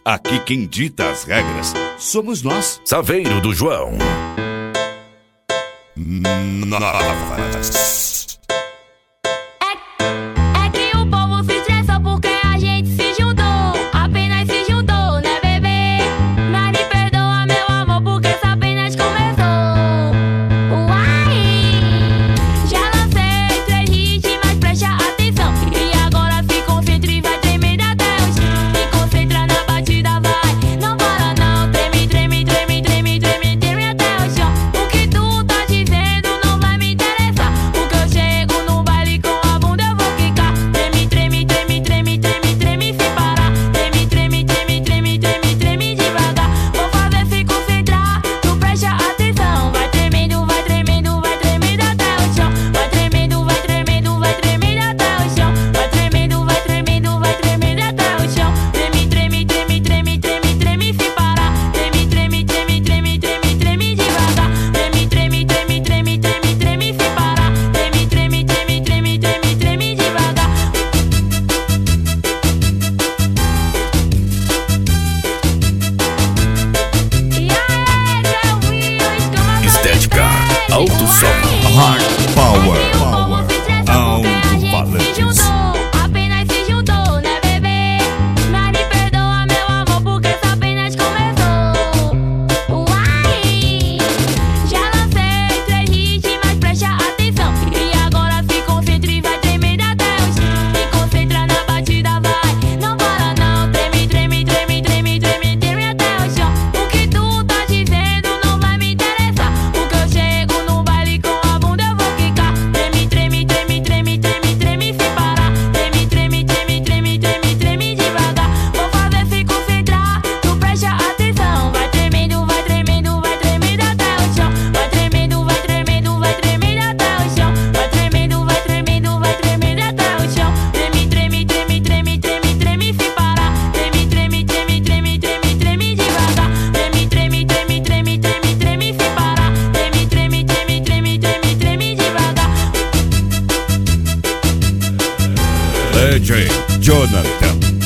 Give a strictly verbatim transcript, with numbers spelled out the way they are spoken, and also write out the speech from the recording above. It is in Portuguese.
Aqui quem dita as regras somos nós. Saveiro do João. Nós. É que o povo se estressa porque a gente se juntou. Apenas se juntou, né, bebê? Mas me perdoa, meu amor, porque isso apenas começou. Uai! Já lancei três hits, mas preste atenção. E agora se concentra e vai tremer até o chão. Se concentra na batida, vai. Não para não, treme, treme, treme, treme, treme, treme até o chão. O que tu tá dizendo não vai me interessar. Porque eu chego no baile com a bunda eu vou ficar. Treme, treme, treme, treme, treme, treme sem parar. Treme, treme, treme, treme, treme, treme devagar. Vou fazer se concentrar, tu presta atenção. Vai tremendo, vai tremendo, vai tremendo até o chão. Vai tremendo, vai tremendo, vai tremendo até o chão. Vai tremendo, vai tremendo, vai tremendo até o chão. Treme, treme, treme, treme, treme, treme sem parar. Treme, treme, treme, treme, treme, treme devagar. Treme, treme, treme, treme, treme, treme sem parar. Treme, treme, treme, treme, treme, treme devagar. E aí, Zé Willis, como a Estética, coisa alto pede? som. Uai! Hard Power. É que o povo se estressa porque a gente se Alto-falantes. juntou. Apenas se juntou, né, bebê? Mas me perdoa, meu amor, porque isso apenas começou. Uai! Já lancei três hits, mas preste atenção. E agora se concentra e vai tremer até o chão. Se concentra na batida, vai. Não para não, treme, treme, treme, treme, treme, treme até o chão. O que tu tá dizendo não vai me interessar. Porque eu chego no baile com a bunda eu vou ficar. Treme, treme, treme, treme, treme, treme sem parar. Treme, treme, treme, treme, treme, treme devagar. Vou fazer se concentrar, tu presta atenção. Vai tremendo, vai tremendo, vai tremendo até o chão. Vai tremendo, vai tremendo, vai tremendo até o chão. Vai tremendo, vai tremendo, vai tremendo até o chão. Treme, treme, treme, treme, treme, treme sem parar. Treme, treme, treme, treme, treme, treme devagar. Treme, treme, treme, treme, treme, treme sem parar. Treme, treme, treme, treme, treme, treme devagar. D J Jonathan.